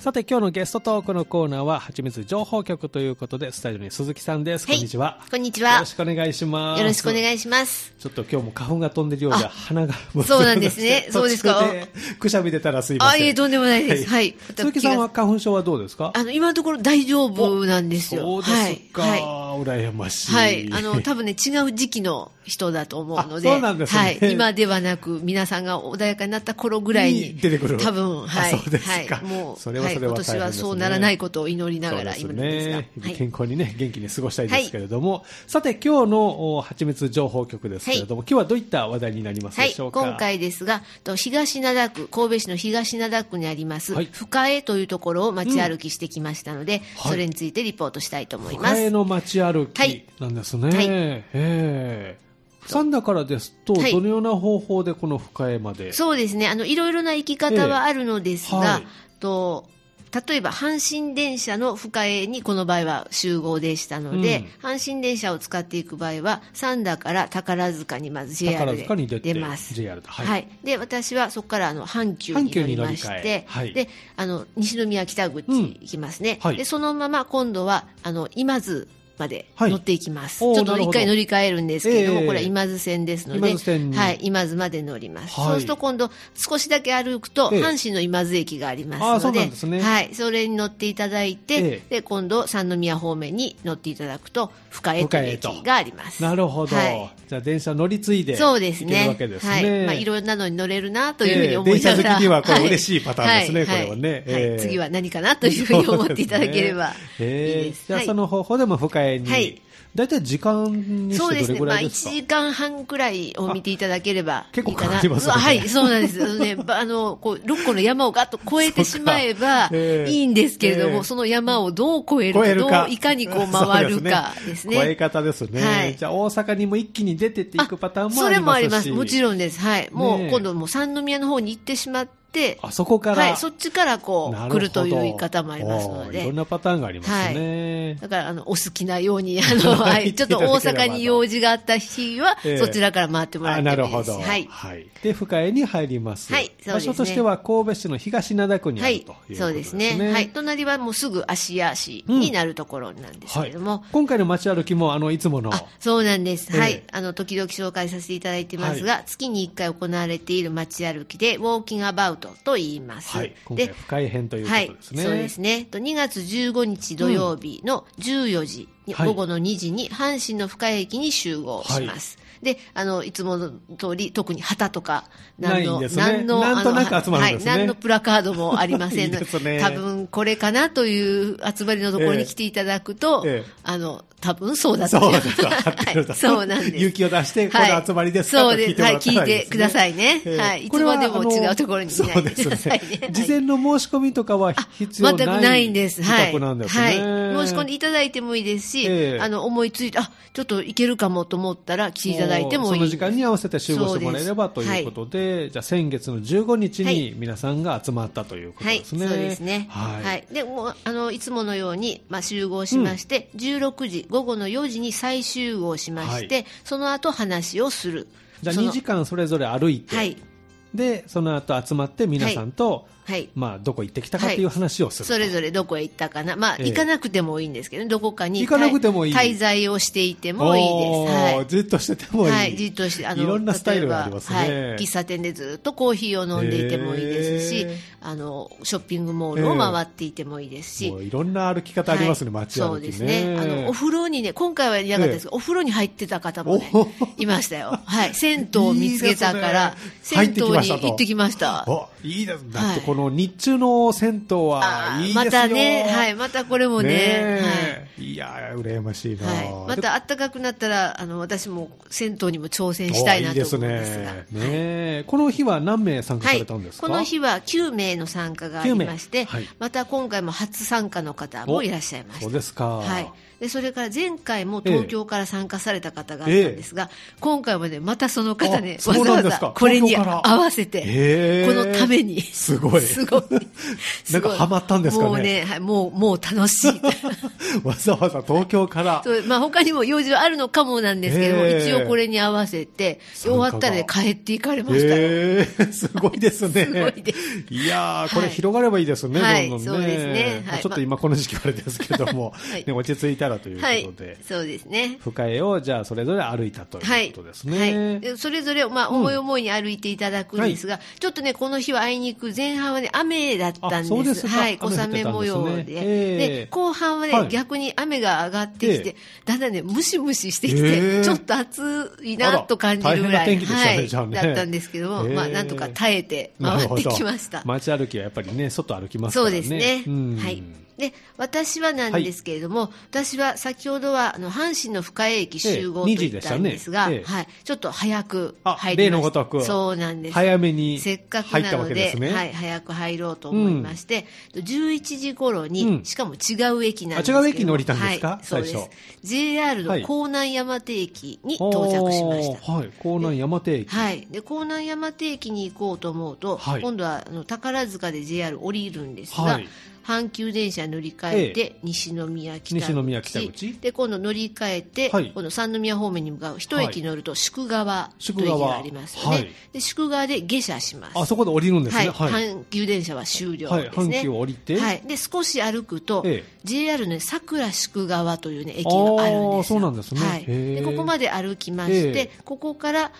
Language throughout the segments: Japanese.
さて今日のゲストトークのコーナーははちみつ情報局ということで、スタジオに鈴木さんです、 はい、 こんにちは。 こんにちは。 よろしくお願いします。 よろしくお願いします。 ちょっと今日も花粉が飛んでるようで鼻がそうなんですね。そうですか。 くしゃみ出たらすいません。 いえ、とんでもないです。はい。 鈴木さんは花粉症はどうですか？ 今のところ大丈夫なんですよ。 そうですか。はい。羨ましい。 はい。多分ね、違う時期の人だと思うので。 そうなんですね。 はい。今ではなく、皆さんが穏やかになった頃ぐらいに。 出てくる。 多分、はい。 そうですか。 もう、 それはそれは大変ですね。 今年はそうならないことを祈りながら今ですね。健康にね、元気に過ごしたいですけれども。さて、今日のはちみつ情報局ですけれども、今日はどういった話題になりますでしょうか？ 今回ですが、東灘区、神戸市の東灘区にあります、深江というところを街歩きしてきましたので、それについてリポートしたいと思います。 深江の街歩きなんですね。三田からですと、どのような方法でこの深江まで？ そうですね。いろいろな行き方はあるのですが、例えば阪神電車の深江にこの場合は集合でしたので、阪神電車を使っていく場合は三田から宝塚にまず JR で出ます。はい。で、私はそこから阪急に乗りまして、で、西宮北口行きますね。で、そのまま今度は今津まで乗っていきます。ちょっと一回乗り換えるんですけれども、これは今津線ですので、今津まで乗ります。そうすると今度少しだけ歩くと阪神の今津駅がありますので、それに乗っていただいて、で今度三宮方面に乗っていただくと深江という駅があります。 なるほど。じゃあ電車乗り継いで行けるわけですね。 いろんなのに乗れるなというふうに思いながら、 電車好きにはこれ嬉しいパターンですね。これはね。 次は何かなというふうに思っていただければいいです。 じゃあその方法でも深江に、だいたい時間にしてどれぐらいですか？ 1時間半くらいを見ていただければいいかな。 結構かかりますね。 はい、そうなんです。6個の山をガッと越えてしまえばいいんですけれども、その山をどう越えるか、いかに回るかですね。 越え方ですね。じゃあ大阪にも一気に出てっていくパターンもありますし。 それもあります。もちろんです。はい。もう今度も三宮の方に行ってしまって、 そこから、 そっちから来るという言い方もありますので、 いろんなパターンがありますね。 だからお好きなようにちょっと大阪に用事があった日は、そちらから回ってもらってもいいです。 なるほど。で深江に入ります。場所としては神戸市の東灘区にあるということですね。 そうですね。隣はもうすぐ芦屋市になるところなんですけれども、 今回の街歩きもいつもの。 そうなんです。時々紹介させていただいてますが、月に1回行われている街歩きでウォーキングアバウトと言います。 今回深江編ということですね。 そうですね。2月15日土曜日の14時、午後の2時に阪神の深江駅に集合します。で、いつもの通り、特に旗とか、なんとなく集まるんですね。何のプラカードもありませんので、多分これかなという集まりのところに来ていただくと、多分そうだと思います。そうなんです。 勇気を出して、この集まりですかと聞いてもらったらいいですね。 聞いてくださいね。いつまでも違うところにいないでくださいね。 事前の申し込みとかは必要ない？ 全くないんです。 申し込んでいただいてもいいですし、思いついて、ちょっといけるかもと思ったら来ていただいてもいい。 その時間に合わせて集合してもらえればということで、じゃあ先月の15日に皆さんが集まったということですね。 そうですね。で、いつものように、集合しまして、16時、午後の4時に再集合しまして、その後話をする。 じゃあ2時間それぞれ歩いて、で、その後集まって皆さんと、どこ行ってきたかという話をする、 それぞれどこへ行ったかな。行かなくてもいいんですけど、どこかに滞在をしていてもいいです。 じっとしててもいい。 じっとして、 いろんなスタイルがありますね。 喫茶店でずっとコーヒーを飲んでいてもいいですし、ショッピングモールを回っていてもいいですし。 いろんな歩き方ありますね、街歩きね。 そうですね。お風呂にね、今回はいなかったですけど、お風呂に入ってた方もね、いましたよ。銭湯を見つけたから、銭湯に行ってきました。 いいですね。だってこの日中の銭湯はいいですよ。 またね、またこれもね。 いや、羨ましいな。 また暖かくなったら、私も銭湯にも挑戦したいなと思いますが。 この日は何名参加されたんですか？ この日は9名の参加がありまして、また今回も初参加の方もいらっしゃいました。 そうですか。 でそれから前回も東京から参加された方があったんですが、今回はね、またその方ね、わざわざこれに合わせて、このために。 すごい。 すごい。 なんかハマったんですかね。 もうね、はい、もう楽しい。 わざわざ東京から。 そう、まあ他にも用事はあるのかもなんですけども、一応これに合わせて、終わったらね、帰っていかれましたよ。 すごいですね。 すごいです。 いやー、これ広がればいいですね、 はい、 どんどんね。 そうですね。はい、 ちょっと今この時期はあれですけども、 はいね、落ち着いたらということで。 はい、そうですね。 深江をじゃあそれぞれ歩いたということですね。 はい。それぞれ、まあ、思い思いに歩いていただくんですが、ちょっとね、この日はあいにく前半はね、雨だったんです。 そうですか。 はい、小雨模様で。で、後半はね、逆に雨が上がってきて、だんだんね、ムシムシしてきて、ちょっと暑いなと感じるぐらい、はい、だったんですけども、まあ、なんとか耐えて回ってきました。 街歩きはやっぱりね、外歩きますからね。 そうですね。はい。で、私はなんですけれども、私は先ほどは阪神の深江駅集合と言ったんですが、はい、ちょっと早く入りました。 例のごとく。 そうなんです。 早めにせっかくなので、はい、早く入ろうと思いまして、11時頃に、しかも違う駅なんですけど、 違う駅に降りたんですか、 そうです。JR の江南山手駅に到着しました。 はい、江南山手駅。 はい。で、江南山手駅に行こうと思うと、今度は宝塚で JR 降りるんですが、阪急電車乗り換えて西宮北口で今度乗り換えて、今度三宮方面に向かう一駅乗ると宿川という駅がありますよね。で宿川で下車します。 あそこで降りるんですね。 阪急電車は終了ですね。 阪急を降りて、 で少し歩くと JR の桜宿川というね駅があるんですよ。 そうなんですね。 でここまで歩きまして、ここから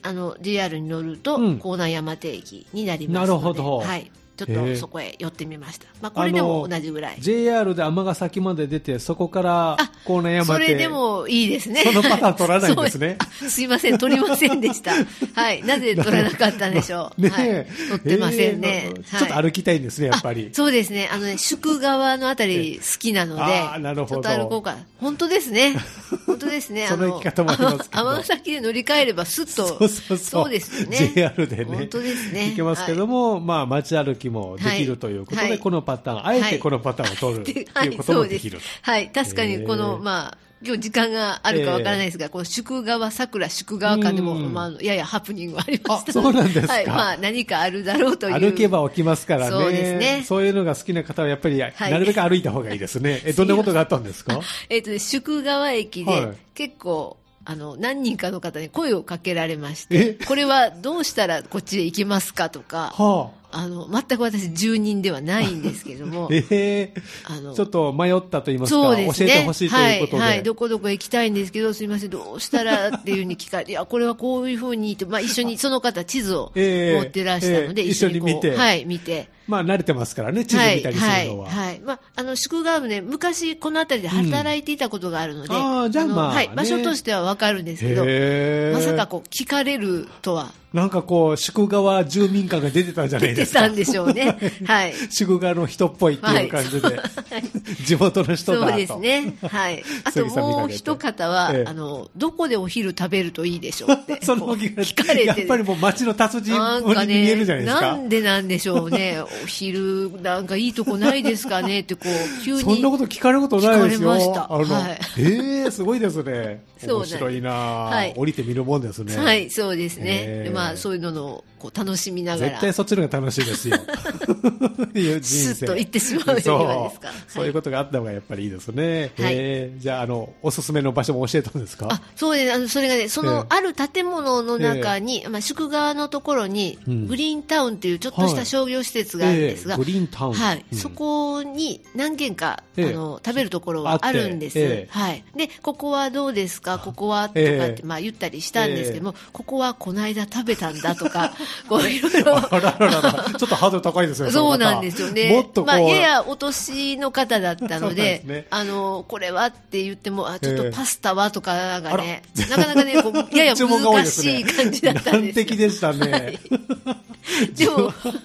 JR に乗ると江南山手駅になりますので、 なるほど。 はい。ちょっとそこへ寄ってみました。まあ、これでも同じぐらい。 JR で尼崎まで出て、そこから江南山手。 それでもいいですね。 そのパターン取らないんですね。 すいません、取りませんでした。はい。なぜ取らなかったんでしょう。ね、はい。取ってませんね。 ちょっと歩きたいんですね、やっぱり。 そうですね。宿川のあたり好きなので、 なるほど。 ちょっと歩こうか。本当ですね。本当ですね。 その行き方もありますけど。 尼崎で乗り換えればスッと。そうですよね。 JR でね。 本当ですね。 行けますけども、まあ、街歩きもできるということで、このパターン、あえてこのパターンを取るということもできる。 はい、確かにこの、まあ、今日時間があるかわからないですが、この宿川桜宿川間でも、まあ、ややハプニングがありました。 そうなんですか。 はい、まあ、何かあるだろうという。 歩けば起きますからね。 そうですね。 そういうのが好きな方はやっぱり、なるべく歩いた方がいいですね。どんなことがあったんですか？ 宿川駅で、結構、何人かの方に声をかけられまして、これはどうしたらこっちへ行けますかとか、全く私住人ではないんですけども、ちょっと迷ったと言いますか、教えてほしいということで、 はい、どこどこ行きたいんですけど、すみません、どうしたらっていうふうに聞かれて、いや、これはこういうふうにと、まあ、一緒にその方地図を持ってらしたので、 一緒に見て、 はい、見て。 まあ、慣れてますからね、地図見たりするのは。 はい。まあ、宿川部ね、昔この辺りで働いていたことがあるので、 じゃあまあ、 はい、場所としてはわかるんですけど、まさかこう、聞かれるとは。 なんかこう、宿川住民感が出てたんじゃないですか。 出てたんでしょうね。はい。 宿川の人っぽいっていう感じで、地元の人だと。 そうですね。はい。あともう一方は、どこでお昼食べるといいでしょうって。 その聞かれて。 やっぱりもう街の達人に見えるじゃないですか。 なんでなんでしょうね。お昼、なんかいいとこないですかねって、こう、急に。 そんなこと聞かれることないですよ。 聞かれました。はい。 すごいですね。面白いな、はい、降りてみるもんですね。 はい、そうですね。まあ、そういうののこう楽しみながら。 絶対そっちの方が楽しいですよ。いう人生。 スッと行ってしまうじゃないですか。 そういうことがあった方がやっぱりいいですね。はい、じゃあ、おすすめの場所も教えたんですか？ そうです。それがね、その、ある建物の中に、まあ、宿川のところに、グリーンタウンというちょっとした商業施設があるんですが、 グリーンタウン。 はい。そこに何軒か、食べるところはあるんです。はい。で、ここはどうですか？ここはとかって、まあ、言ったりしたんですけども、ここはこの間食べたんだとか、こういろいろ。 ちょっとハードル高いですね。 そうなんですよね。 もっとまあ、ややお年の方だったので、これはって言っても、ちょっとパスタはとかがね、なかなかね、やや難しい感じだったんですよ。 難敵でしたね。 でも、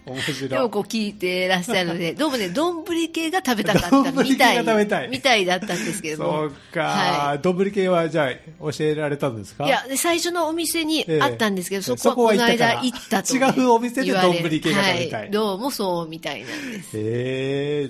面白い。 でもこう聞いてらっしゃるので、どうもね、丼系が食べたかったみたいだったんですけども。 そうか。丼系はじゃあ教えられたんですか？ いや、最初のお店にあったんですけど、そこはこの間行ったと、ね。 違うお店で丼系が食べたい。 はい。どうもそうみたいなんです。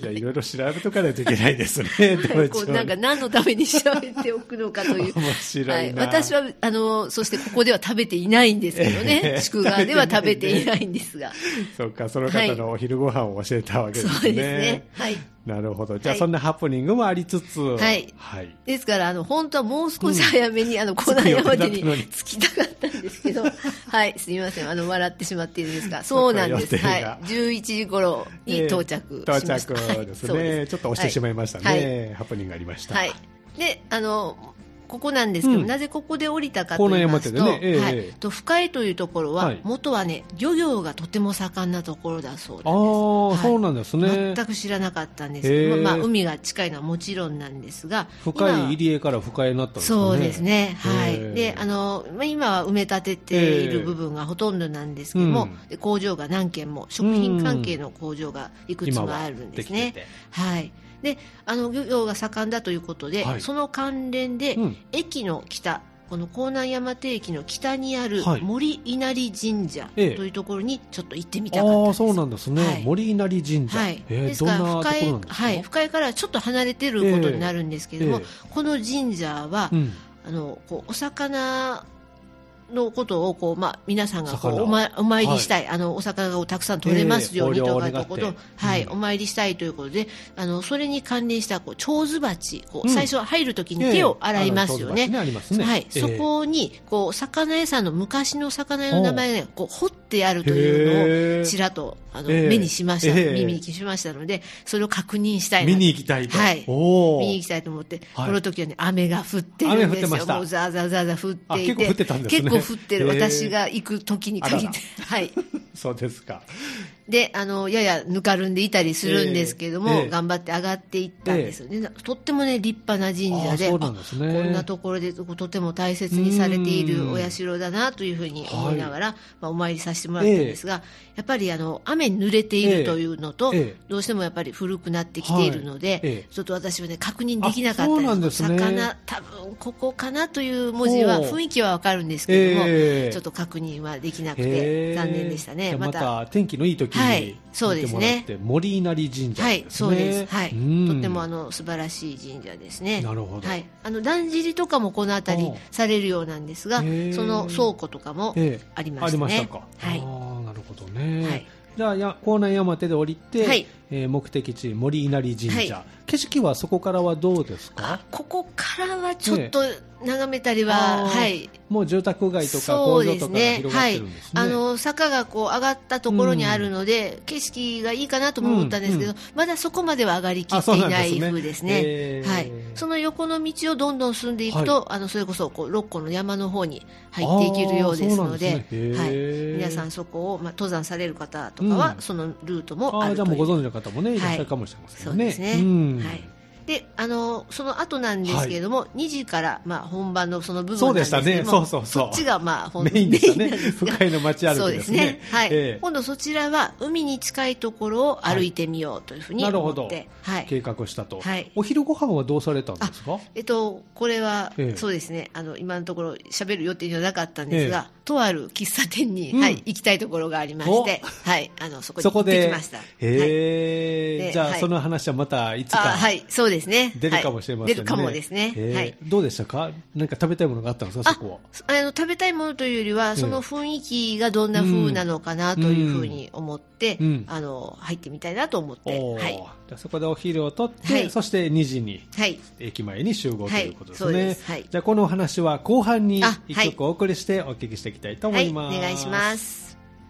じゃあいろいろ調べとかないといけないですね。 こうなんか何のために調べておくのかという。 面白いな。 私は、そしてここでは食べていないんですけどね。宿川では食べていないんですが。 そうか、その方のお昼ご飯を教えたわけですね。 そうですね。はい。 なるほど。じゃあ、そんなハプニングもありつつ。はい。 はい。ですから、本当はもう少し早めに、コナン山手に着きたかったんですけど、はい、すみません。笑ってしまっているんですが、そうなんです。はい。11時頃に到着しました。 到着ですね。ちょっと押してしまいましたね。ハプニングがありました。 はい。で、ここなんですけど、なぜここで降りたかと言いますと、深江というところは、元はね、漁業がとても盛んなところだそうなんです。 そうなんですね。 全く知らなかったんですけど、まあ、海が近いのはもちろんなんですが、 深井入江から深江になったんですかね。 そうですね。はい。で、今は埋め立てている部分がほとんどなんですけども、工場が何軒も、食品関係の工場がいくつもあるんですね。はい。で、漁業が盛んだということで、その関連で、駅の北、この江南山手駅の北にある森稲荷神社というところにちょっと行ってみたかったんです。 そうなんですね。森稲荷神社。 ですから深井からちょっと離れていることになるんですけれども、この神社は、お魚のことを皆さんがお参りしたい、お魚がたくさん取れますようにとかいうことを、お参りしたいということで、それに関連した蝶々鉢、最初入るときに手を洗いますよね。そこに魚屋さんの昔の魚屋の名前が彫ってあるというのをちらっと目にしました、耳にしましたので、それを確認したいなと。 見に行きたいと。 見に行きたいと思って、この時はね、雨が降ってるんですよ。もうザーザーザーザー降っていて、 結構降ってたんですね。 結構降ってる、私が行く時に限って。はい。 そうですか。 で、ややぬかるんでいたりするんですけども、頑張って上がっていったんですよね。とってもね、立派な神社で、こんなところでとても大切にされているお社だなというふうに思いながら、お参りさせてもらったんですが、やっぱり雨に濡れているというのと、どうしてもやっぱり古くなってきているので、ちょっと私はね、確認できなかったです。魚、多分ここかなという文字は、雰囲気はわかるんですけども、ちょっと確認はできなくて、残念でしたね。 また天気のいい時にそうですね。 森稲荷神社ですね。 はい、そうです。はい。とても素晴らしい神社ですね。 なるほど。 はい。だんじりとかもこの辺りされるようなんですが、その倉庫とかもありましたね。ありましたか。はい。 なるほどね。はい。じゃあ江南山手で降りて、目的地森稲荷神社、景色はそこからはどうですか？ ここからはちょっと眺めたりは、 もう住宅街とか工場とかが広がってるんですね。 坂が上がったところにあるので、景色がいいかなとも思ったんですけど、まだそこまでは上がりきっていない風ですね。はい。その横の道をどんどん進んでいくと、それこそ六甲の山の方に入っていけるようですので、皆さんそこを登山される方とかは、そのルートもあるという。 じゃあもうご存知の方もね、いらっしゃるかもしれませんね。 そうですね。はい。で、その後なんですけれども、2時から、本番のその部分なんですけども、そっちが、 メインでしたね。深井の街歩きですね。そうですね。 はい。今度そちらは、海に近いところを歩いてみようというふうに思って、 計画したと。お昼ご飯はどうされたんですか？ これは、そうですね、今のところ喋る予定にはなかったんですが、とある喫茶店に、行きたいところがありまして、そこに行ってきました。 じゃあ、その話はまたいつか。 はい、そうですね。 出るかもしれませんね。 出るかもですね。はい。 どうでしたか？何か食べたいものがあったんですか、そこは。食べたいものというよりは、その雰囲気がどんな風なのかなというふうに思って、入ってみたいなと思って。はい。 じゃあそこでお昼をとって、そして2時に、駅前に集合ということですね。じゃあこのお話は後半に一曲お送りしてお聞きしていきたいと思います。 お願いします。